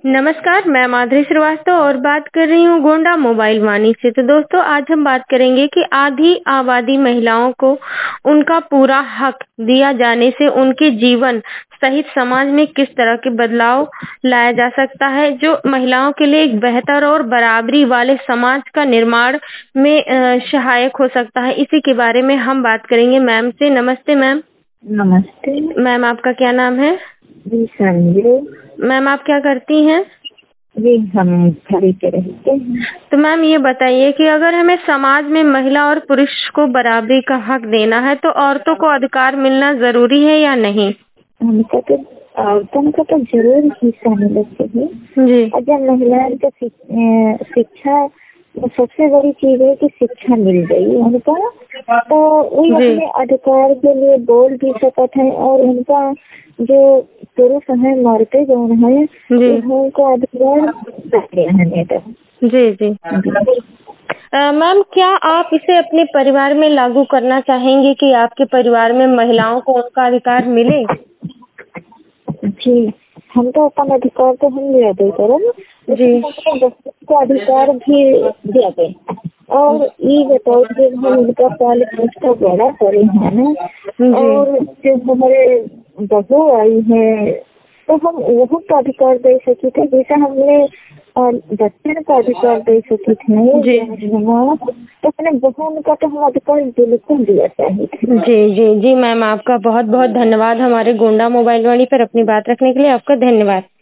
नमस्कार, मैं माधुरी श्रीवास्तव और बात कर रही हूँ गोंडा मोबाइल वाणी से। तो दोस्तों आज हम बात करेंगे कि आधी आबादी महिलाओं को उनका पूरा हक दिया जाने से उनके जीवन सहित समाज में किस तरह के बदलाव लाया जा सकता है, जो महिलाओं के लिए एक बेहतर और बराबरी वाले समाज का निर्माण में सहायक हो सकता है। इसी के बारे में हम बात करेंगे मैम से। नमस्ते मैम। नमस्ते मैम आपका क्या नाम है? जी। संजय मैम आप क्या करती हैं? जी। हम घर पे रहते हैं। तो मैम ये बताइए कि अगर हमें समाज में महिला और पुरुष को बराबरी का हक देना है तो औरतों को अधिकार मिलना जरूरी है या नहीं? हमको तो औरतों का तो जरूर हिस्सा मिलना चाहिए। जी और जब महिलाओं को शिक्षा सबसे बड़ी चीज है कि शिक्षा मिल गई उनको, तो वो जी अपने अधिकार के लिए बोल भी सकते हैं और उनका जो पुरुष है मरते जो है जी उनको अधिकार रहने दो। जी जी मैम क्या आप इसे अपने परिवार में लागू करना चाहेंगे कि आपके परिवार में महिलाओं को उनका अधिकार मिले? जी। हम तो अपन अधिकार तो हम दिया दे करो, जी लेकिन अपने बच्चों को अधिकार भी दिया दे। और ये बताओ जब हम उनका पाल पोस बड़ा करे हैं ना, जी और जब हमारे बहू आई है तो हम वहाँ का अधिकार दे सके थे जैसा हमने बच्चे का अधिकार दे सके थे। जी तो अपने बहन का तो हम अधिकार बिल्कुल दिया चाहिए थे। जी जी जी मैम आपका बहुत बहुत धन्यवाद हमारे गोंडा मोबाइल वाणी पर अपनी बात रखने के लिए। आपका धन्यवाद।